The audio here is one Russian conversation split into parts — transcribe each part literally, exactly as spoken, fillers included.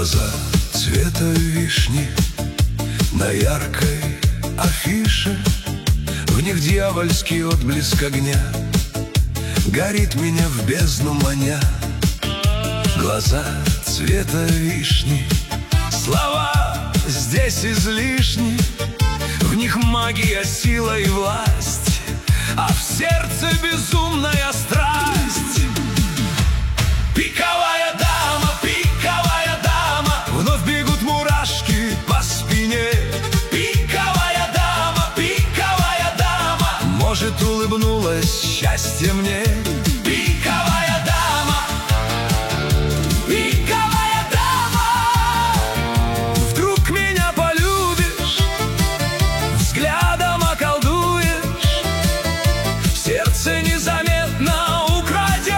Глаза цвета вишни на яркой афише, в них дьявольский отблеск огня горит меня в бездну маня. Глаза цвета вишни, слова здесь излишни, в них магия, сила и власть, а в сердце безумная страсть. Пиковая дама, пиковая дама, вновь бегут мурашки по спине. Пиковая дама, пиковая дама, может, улыбнулось счастье мне. Пиковая дама, пиковая дама, вдруг меня полюбишь, взглядом околдуешь, в сердце незаметно украдешь.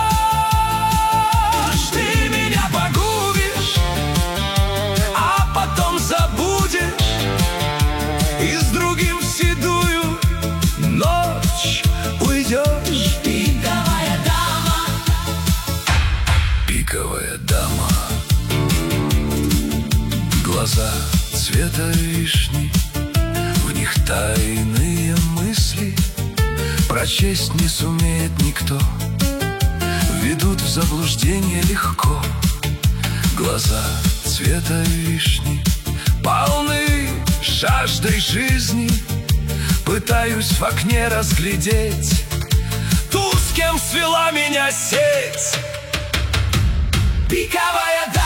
Ты меня погубишь, а потом забудешь, и с другим в седую ночь уйдешь. Пиковая дама, пиковая дама. Глаза цвета вишни, в них тайные мысли, прочесть не сумеет никто, ведут в заблуждение легко. Глаза цвета вишни полны жаждой жизни, пытаюсь в окне разглядеть ту, с кем свела меня сеть. Пиковая дама.